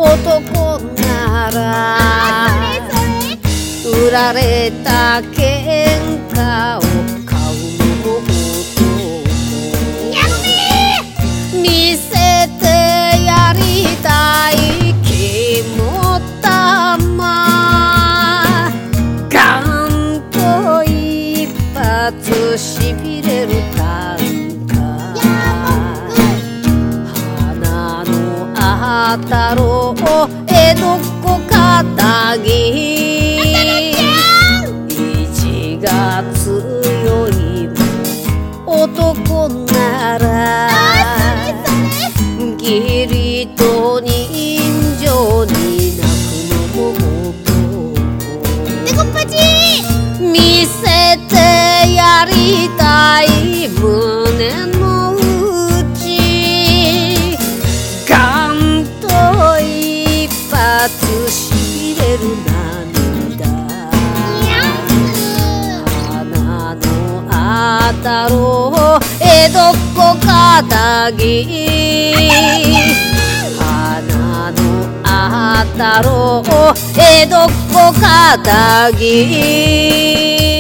男なら売られた喧嘩を買うの男見せてやりたい肝玉ガンと一発しびれる短歌花のあたろう江戸っ子かたぎ意地が強い男なら義理と人情に泣くのも男見せてやりたい胸の内ガンと一発しびれる涙花のあたろう江戸っ子かたぎ花のあたろう江戸っ子かたぎ